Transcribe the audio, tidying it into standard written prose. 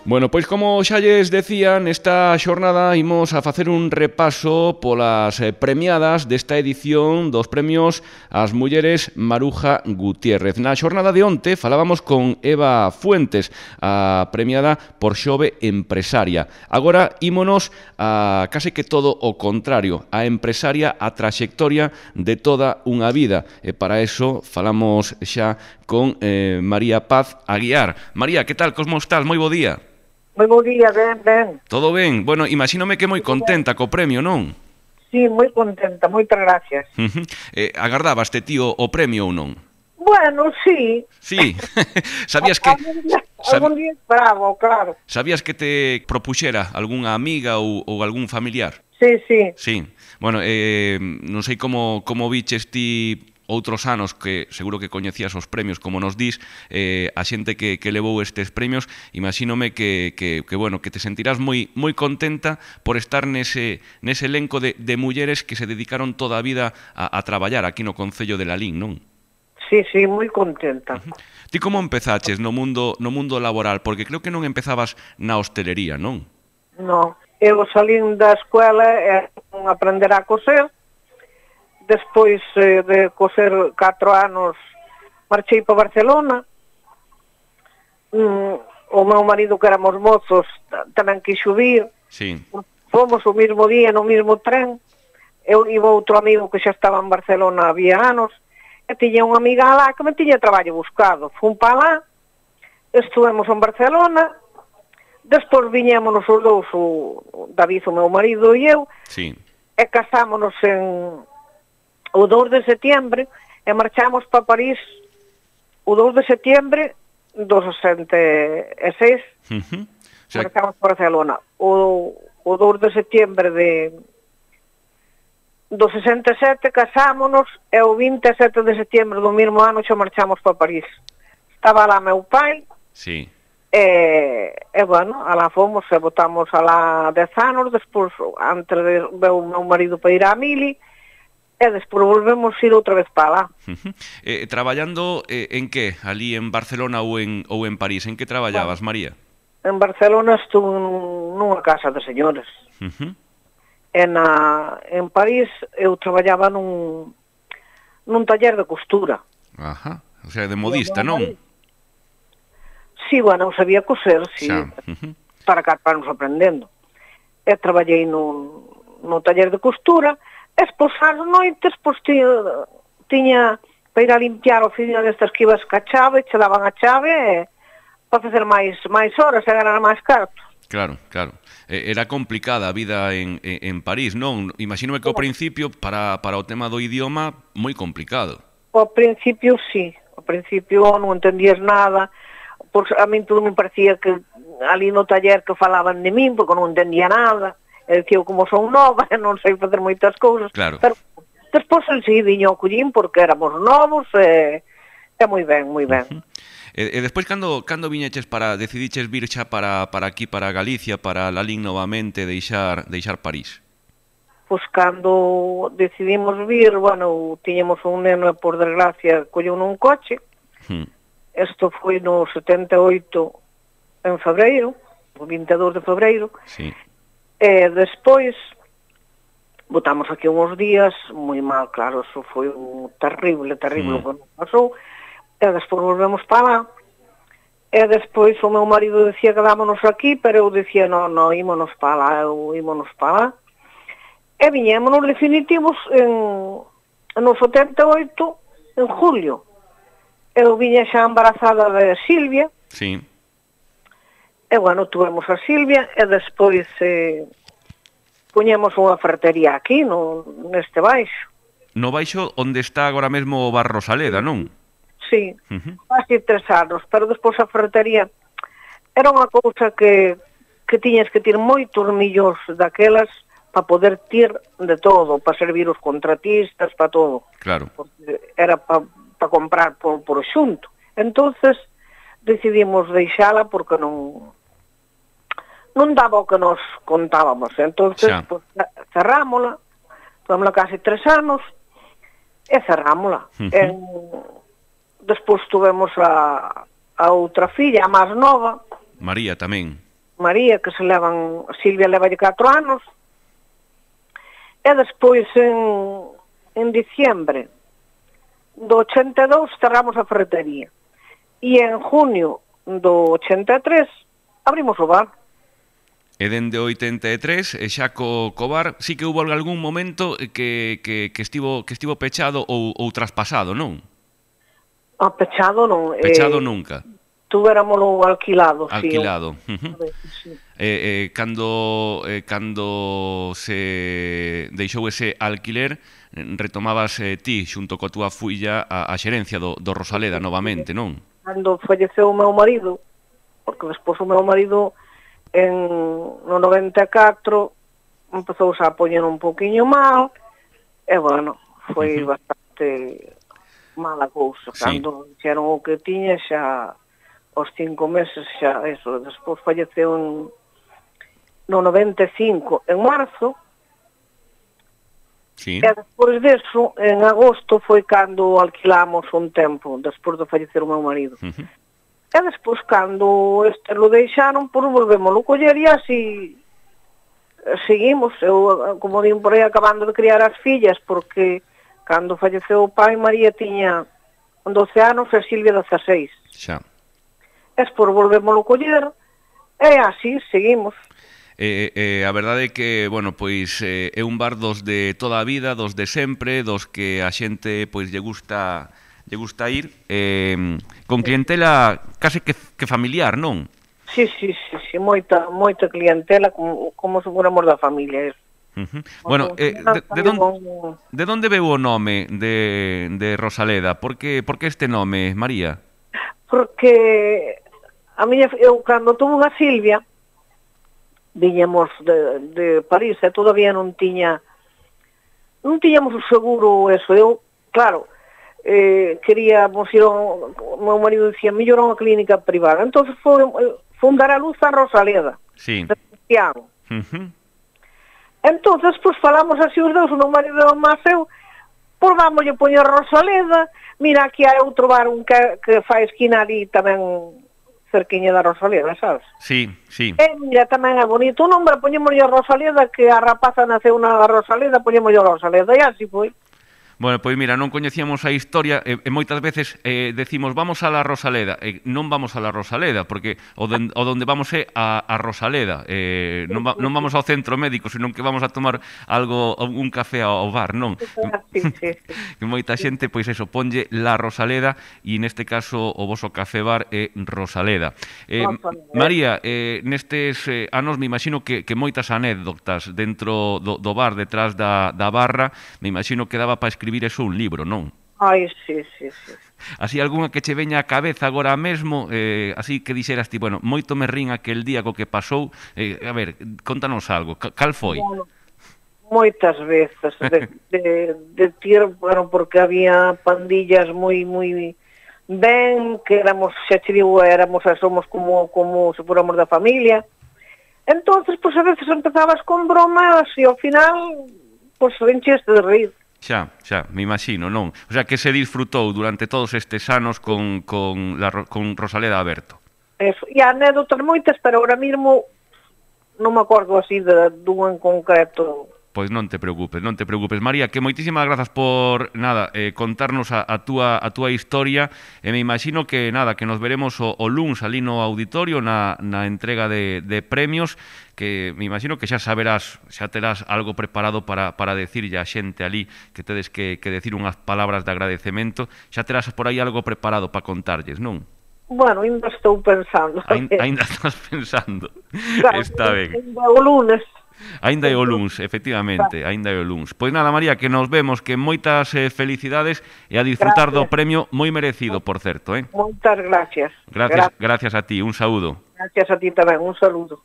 Bueno, pois como xa lles decía, nesta xornada imos a facer un repaso polas premiadas desta edición dos premios ás mulleres Maruja Gutiérrez. Na xornada de onte falábamos con Eva Fuentes, a premiada por Xove Empresaria. Agora ímonos a case que todo o contrario, a empresaria, a traxectoria de toda unha vida. E para eso falamos xa con María Paz Aguiar. María, que tal? Como estás? Moi bo día. Moi bo día, ben. Todo ben? Bueno, imagínome que moi contenta co premio, non? Sí, moi contenta, moitas gracias. Agardabaste ti o premio ou non? Bueno, sí. Sí, sabías que... Algún día bravo, claro. Sabías que te propuxera algunha amiga ou algún familiar? Sí, sí. Sí, bueno, non sei como viches ti outros anos que seguro que coñecías os premios, como nos dis, a xente que levou estes premios, imagínome que bueno, que te sentirás moi contenta por estar nese elenco de mulleres que se dedicaron toda a vida a traballar aquí no Concello de Lalín, non? Sí, moi contenta. Ti como empezaches no mundo laboral? Porque creo que non empezabas na hostelería, non? No, eu salín da escuela e aprender a coser. Despois de coser 4 anos marchei para Barcelona. O meu marido, que éramos mozos, tamén quixo vir. Sí. Fomos o mismo día no mismo tren. Eu iba outro amigo que xa estaba en Barcelona había anos, e tiña unha amiga lá que me tiña traballo buscado. Fun para lá, estuvemos en Barcelona, despois viñémonos os dous, o David, o meu marido e eu, sí, e casámonos o 2 de setiembre e marchamos para París o 2 de setiembre do 66. O sea, marchamos para Barcelona o 2 de setiembre do 67 casámonos e o 27 de setiembre do mesmo ano xa marchamos para París. Estaba lá meu pai. Sí. E bueno, alá fomos e botamos alá 10 anos, despois antes de veu o meu marido para ir a Mili. E despois volvemos ir outra vez para lá. Traballando en que? Ali en Barcelona ou en París? En que traballabas, María? En Barcelona estuve nunha casa de señores. En París eu traballaba nun taller de costura. Ajá, o sea, de modista, non? Sí, bueno, eu sabía coser, sí, para cá para nos aprendendo. E traballei no taller de costura. Despois ás noites, pois tiña para ir a limpiar a oficina destas que ibas ca chave, che daban a chave para facer máis horas e ganar máis cartos. Claro. Era complicada a vida en París, non? Imagínome que ao principio, para o tema do idioma, moi complicado. Ao principio, sí. Ao principio non entendías nada. Pois a min todo me parecía que ali no taller que falaban de min, porque non entendía nada. E dicía, como son nova, non sei facer moitas cousas. Claro. Pero despois sí, viño o collín porque éramos novos e moi ben. E despois, cando viñeches decidiches vir xa para aquí, para Galicia, para Lalín novamente, deixar París? Pois cando decidimos vir, bueno, tiñemos un neno e por desgracia colleu nun coche. Isto foi no 78 en febreiro, o 22 de febreiro. Sí. E despois botamos aquí uns días moi mal, claro, eso foi terrible o que nos pasou. E despois volvemos para lá. E despois o meu marido decía que dámonos aquí, pero eu decía, non, ímonos para lá. E viñémonos definitivos no 78, en julio. Eu viña xa embarazada de Silvia. Sí. E, bueno, tuvemos a Silvia e despois puñemos unha ferretería aquí, neste baixo. No baixo onde está agora mesmo o Bar Rosaleda, non? Sí, casi 3 anos, pero despois a ferretería era unha cousa que tiñas que ter moitos millóns daquelas para poder ter de todo, para servir os contratistas, para todo. Claro. Porque era para comprar por xunto. Entonces decidimos deixala porque non daba o que nos contábamos. Entonces, pues, cerrámola, tómola casi 3 anos, e cerrámola. Despois tuvemos a outra filla, a máis nova. María tamén. María, que se levan, Silvia leva de 4 anos, e despois en diciembre do 82 cerramos a ferretería, e en junio do 83 abrimos o bar. E dende o 83, xa co bar, sí que hubo algún momento que estivo pechado ou traspasado, non? Pechado non. Pechado nunca. Tuvéramolo alquilado, Alquilado. Sí. Cando se deixou ese alquiler, retomabas ti, xunto coa túa filla, a xerencia do Rosaleda novamente, non? Cando falleceu o meu marido, porque despois o meu marido no 94 empezou a poñer un poquinho mal, e bueno, foi bastante mala cousa. Cando dixeron o que tiña, xa aos 5 meses, xa eso, despois falleceu no 95, en marzo, sí. E despois deso, en agosto, foi cando alquilamos un tempo, despois de fallecer o meu marido. E despois, cando lo deixaron, pois volvémoslo coller e así seguimos. Eu, como digo por aí, acabando de criar as fillas, porque cando falleceu o pai, María tiña 12 anos e Silvia 16. Xa. E despois volvémoslo coller e así seguimos. A verdade é que, bueno, pois é un bar dos de toda a vida, dos de sempre, dos que a xente pois lle gusta ir, con clientela case que familiar, non? Sí, moita clientela, como se fóramos da familia, eso. Bueno, de onde veu o nome de Rosaleda? Por que este nome, María? Porque eu cando tuve a Silvia, viñamos de París e todavía non tiñamos o seguro eso. Eu, claro, queríamos ir o meu marido dicía, mellor a unha clínica privada. Entón foi fundar a luz a Rosaleda, sí, de Santiago. Entón, pois falamos así os dous, o meu marido e o máis eu, pois vamos a poñer Rosaleda. Mira, aquí hai outro bar que fai esquina ali tamén cerquiña da Rosaleda, sabes? Sí. Mira, tamén é bonito o nombre, poñémoslle a Rosaleda, que a rapaza naceu na Rosaleda, poñémoslle a Rosaleda, e así foi. Bueno, pois mira, non coñecíamos a historia e moitas veces decimos vamos a la Rosaleda e non vamos a la Rosaleda porque o donde vamos é a Rosaleda, non vamos ao centro médico, senón que vamos a tomar un café ao bar, non? Sí. Que moita xente, pois eso, ponlle la Rosaleda e neste caso o voso café bar é Rosaleda. María, nestes anos me imagino que moitas anécdotas dentro do bar, detrás da barra, me imagino que daba para escribir eso un libro, non? Ai, sí. Así algunha que che veña á cabeza agora mesmo, así que dixeras ti, bueno, moito me rin aquel día co que pasou, a ver, contanos algo, cal foi? Bueno, moitas veces de tiro, bueno, porque había pandillas moi ben, que éramos, xa te digo, somos como se fóramos da familia. Entonces, pois a veces empezabas con bromas e ao final, pois encheste de rir. Xa, me imagino, non? O sea, que se disfrutou durante todos estes anos con Rosaleda Aberto. Eso, e anécdotas moitas, pero ahora mesmo non me acordo así dun en concreto. Pois non te preocupes. María, que moitísimas grazas por, contarnos a túa historia, e me imagino que, que nos veremos o luns ali no auditorio na entrega de premios, que me imagino que xa terás algo preparado para decirlle a xente ali que tedes que decir unhas palabras de agradecemento, xa terás por aí algo preparado para contarlles, non? Bueno, ainda estou pensando. Ainda estás pensando. Claro, está ben. O lunes. Ainda é o luns, efectivamente, ainda é o luns. Pois nada, María, que nos vemos, que moitas felicidades e a disfrutar do premio moi merecido, por certo, Moitas gracias. Gracias a ti, un saúdo. Gracias a ti tamén, un saludo.